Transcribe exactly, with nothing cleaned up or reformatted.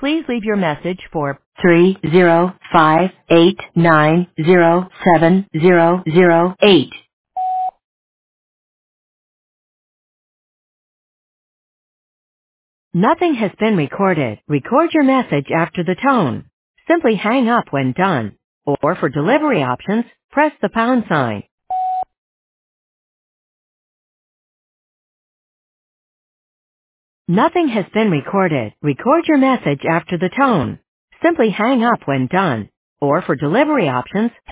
Please leave your message for three zero five eight nine zero seven zero zero eight. Nothing has been recorded. Record your message after the tone. Simply hang up when done. Or for delivery options, press the pound sign. Nothing has been recorded. Record your message after the tone. Simply hang up when done. Or for delivery options,